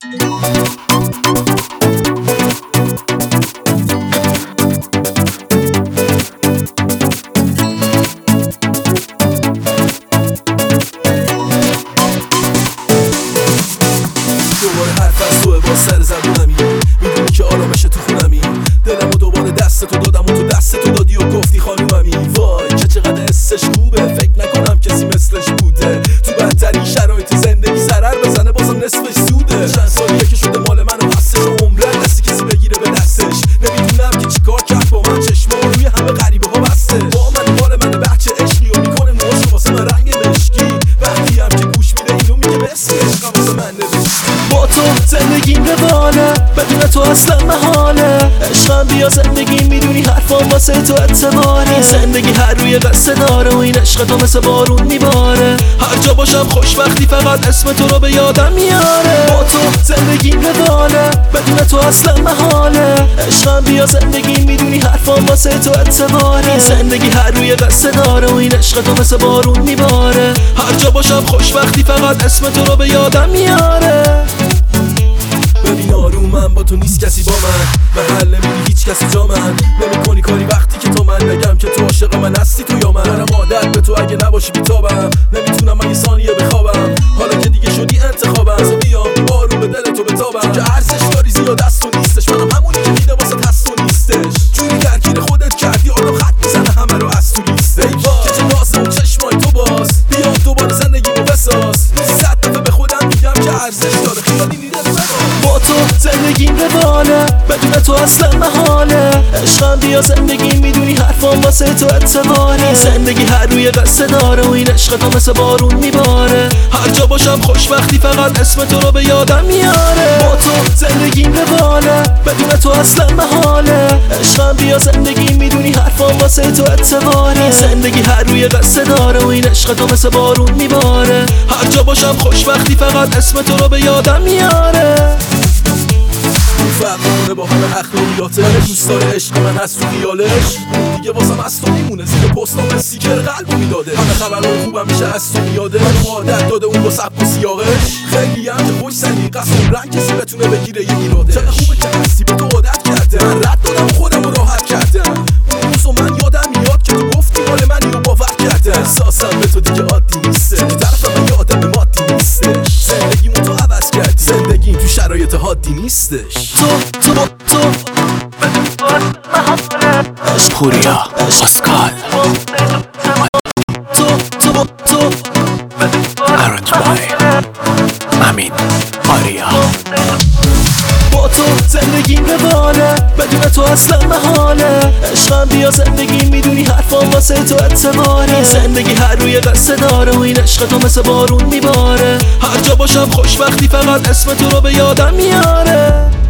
دوباره حرف از توه با سر زبونمی، میدونی که آرامش تو خونمی. دلمو دوباره دست تو دادم و تو دست تو دادی و گفتی خانوممی. وای که چقدر حسش خوبه، فکر نکنم کسی مثلش بوده. تو بدترین شرایط زندگی ضرر بزنه بازم نصفش سوده. چند سالیه که شده مال من و حسش و عمره دستی کسی بگیره به دستش. نمیدونم که چیکار کرد با من، چشما روی همه غریبه ها بسته. با من مال من بچه عشقی و میکنه موهاشو واسه من رنگ مشکی. وقتی هم که گوش میده اینو میگه مثل عشقم واسه من نوشتی. با تو زندگیم روانه، بدون تو اصلا محاله. عشقم بیا زندگی، میدونی حرفام واسه تو اعتباره. زندگی هر روی قصه داره و این عشق تو مثل بارون میباره. هر جا باشم خوشبختی فقط اسم تو رو به یادم میاره. با تو زندگیم روانه، بدون تو اصلا محاله. عشقم بیا زندگی، میدونی حرفام واسه تو اعتباره. زندگی هر روی قصه داره و این عشق تو مثل بارون میباره. هر جا باشم خوشبختی فقط اسم تو رو به یادم میاره. ببین آرومم، با تو نیست کسی با من، محل نمیدی هیچ کسی جا من. نمیکنی کاری وقتی که تو من نگم که تو عاشق من هستی تو یا من. دارم عادت به تو اگه نباشی بیتابم، نمیتونم من یه ثانیه بخوابم. حالا که دیگه شدی انتخابم، بذار بیام آروم به دل تو بتابم. که ارزش داری زیاد از تو نیستش، منم همونی که میده واسه هست و نیستش. جوری درگیر خودت کردی آدم خط میزنه همه رو از تو لیسته. که چه نازه اون چشمای تو باز، بیا دوباره زندگیمو بساز. 100 دفعه به خودم میگم که ارزش داره، خیالی نیده با تو زندگیم روانه، بدون تو اصلا محاله. عشقم بیا زندگی، میدونی حرفام واسه تو اعتباره. زندگی هر روی قصه داره و این عشق تو مثل بارون میباره. هر جا باشم خوشبختی فقط اسم تو رو به یادم میاره. با تو زندگیم روانه، بدون تو اصلا محاله. عشقم بیا زندگی، میدونی حرفام واسه تو اعتباره. زندگی هر روی قصه داره و این عشق تو مثل بارون میباره. هر جا باشم خوشبختی فقط اسم تو رو به یادم میاره. فرق میکنه با همه اخلاقیاتش، دوست داره عشق من هست تو خیالش. دیگه واسم از تو میمونه، زیر پستام استیکر قلبو میداده. همه خبرهای خوبم میشه از تو میاده. منو عادت داده اون با سبک و سیاقش. خیلی هم که خوش سلیقه‌ست، عمرن کسی بتونه بگیره یه ایراده. چقدر خوبه که هستی، به تو عادت کرده. من رد دادم خودم رو راحت کردم. اون روزو من یادم میاد که تو گفتی مال منی و باور کردم. احساسم به تو دیگه عادی نیسته، طرف من یه آدم مادی نیستش. زندگیمو تو عوض کردی، زندگیم تو شرایط حادی نیستش. پوریا پاسکال ارنج بای امین آریا. با تو زندگیم روانه، بدون تو اصلا محاله. عشقم بیا زندگی، میدونی حرفام واسه تو اعتباره. زندگی هر روی قصه داره و این عشق تو مثل بارون میباره. هر جا باشم خوشبختی فقط اسم تو رو به یادم میاره.